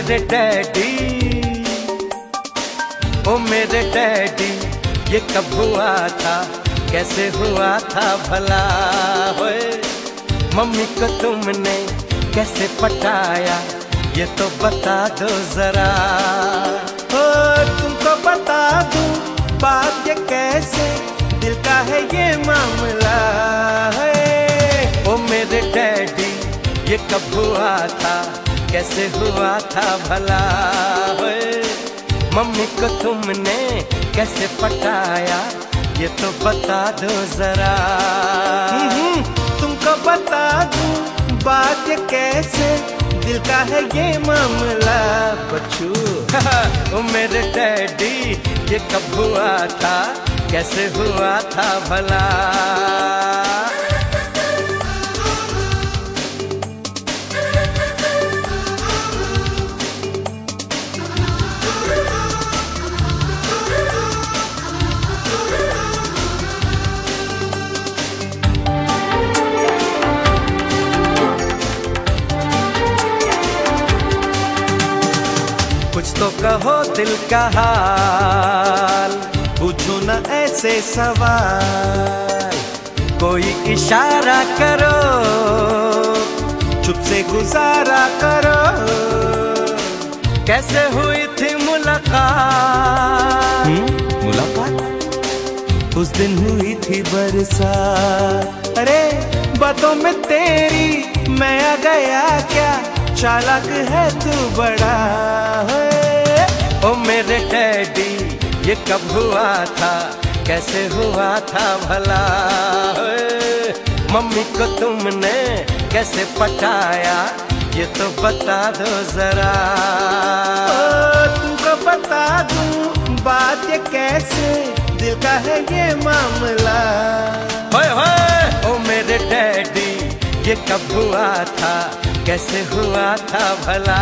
मेरे डैडी, ओ मेरे डैडी, ये कब हुआ था, कैसे हुआ था भला? होए मम्मी को तुमने कैसे पटाया, ये तो बता दो जरा। ओ तुमको बता दूं बात ये कैसे, दिल का है ये मामला है। ओ मेरे डैडी, ये कब हुआ था, कैसे हुआ था भला? होए मम्मी को तुमने कैसे पटाया, ये तो बता दो जरा। तुमको बता दूं बात ये कैसे, दिल का है ये मामला बच्चू। ओ मेरे डैडी, ये कब हुआ था, कैसे हुआ था भला? कुछ तो कहो दिल का हाल, पूछो न ऐसे सवाल। कोई इशारा करो, चुप से गुजारा करो। कैसे हुई थी मुलाकात? मुलाकात? उस दिन हुई थी बरसात। अरे बातों में तेरी मैं आ गया क्या, चालाक है तू बड़ा है। ओ मेरे डैडी, ये कब हुआ था, कैसे हुआ था भला? है मम्मी को तुमने कैसे पटाया, ये तो बता दो जरा। तुमको बता दूं बात ये कैसे, दिल का है ये मामला। होए होए ओ मेरे डैडी, ये कब हुआ था, कैसे हुआ था भला?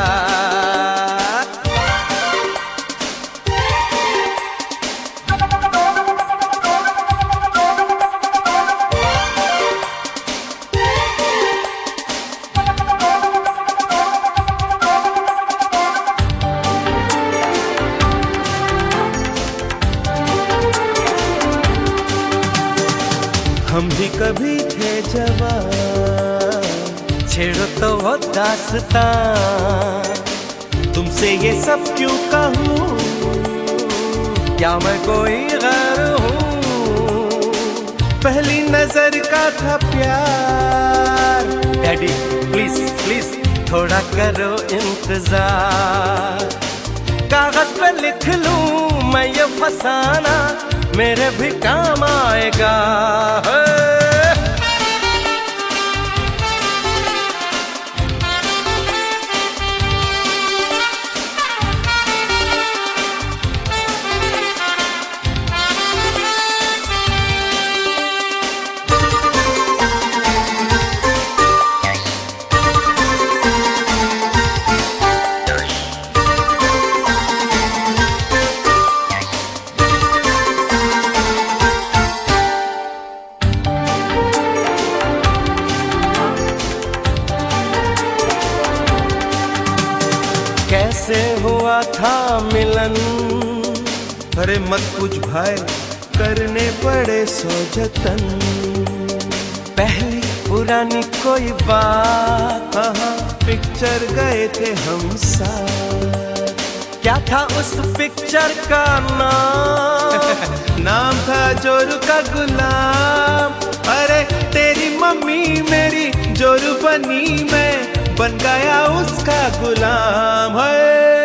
हम भी कभी थे जवान, छेड़ो तो वो दास्तां। तुमसे ये सब क्यों कहूँ, क्या मैं कोई गैर हूँ? पहली नजर का था प्यार। डैडी प्लीज प्लीज थोड़ा करो इंतजार। कागज पे लिख लूं मैं ये फसाना, मेरे भी काम आएगा। कैसे हुआ था मिलन? अरे मत पूछ भाई, करने पड़े सौ जतन। पहली पुरानी कोई बात, पिक्चर गए थे हम साथ। क्या था उस पिक्चर का नाम? नाम था जोरू का गुलाम। अरे तेरी मम्मी मेरी जोरू बनी, मैं बन गया उसका गुलाम है।